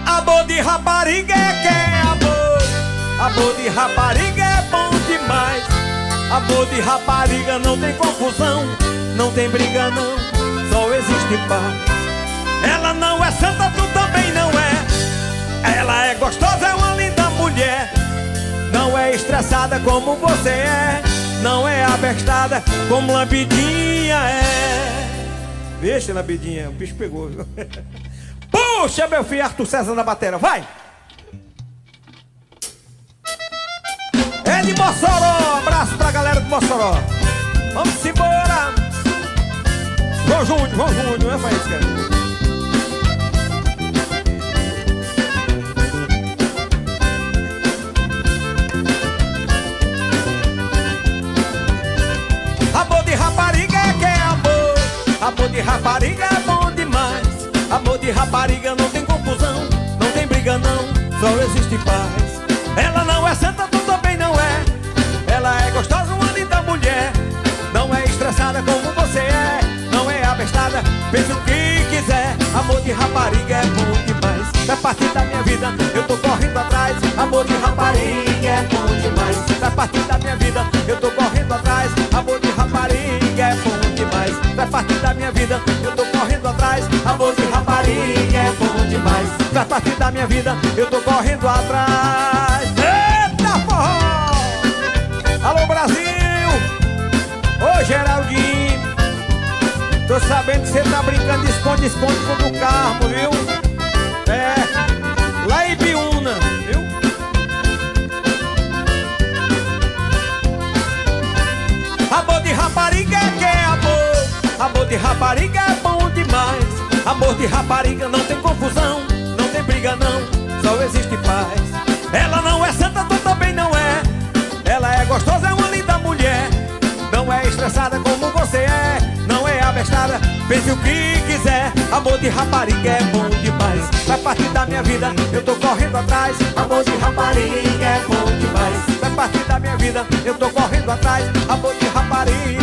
Amor de rapariga que é amor. Amor de rapariga é bom demais. Amor de rapariga não tem confusão, não tem briga não, só existe paz. Ela não é santa, tu também não é. Ela é gostosa, é uma linda mulher. Não é estressada como você é. Não é abestada como Lambidinha é. Deixa, Lambidinha, o bicho pegou. Puxa, meu filho, Arthur César na bateria, vai! É de Mossoró, abraço pra galera de Mossoró. Vamos embora. João Júnior, não é Faísca? Amor de rapariga que é amor. Amor de rapariga é bom demais. Amor de rapariga não tem confusão, não tem briga não, só existe paz. Ela não é santa, tu também não é. Ela é gostosa, uma linda mulher. Não é estressada como você é. Não é abestada, pense o que quiser. Amor de rapariga é bom demais. Faz parte da minha vida, eu tô correndo atrás. Amor de rapariga é bom demais. Faz parte da minha vida, eu tô correndo atrás. Amor de rapariga é bom demais. Faz parte da minha vida, eu tô correndo atrás. Amor de rapariga é bom demais. Faz parte da minha vida, eu tô correndo atrás. Eita forró! Alô Brasil! Ô Geraldinho, tô sabendo que você tá brincando de esconde-esconde com o Carmo, viu? É, lá em Biúna, viu? Amor de rapariga que é amor. Amor de rapariga é bom demais. Amor de rapariga não tem confusão, não tem briga não, só existe paz. Ela não é santa, tu também não é. Ela é gostosa, é uma linda mulher. Não é estressada como você é. Não é abestada, pense o que quiser. Amor de rapariga é bom demais. Faz parte da minha vida, eu tô correndo atrás. Amor de rapariga é bom demais. Faz parte da minha vida, eu tô correndo atrás. Amor de rapariga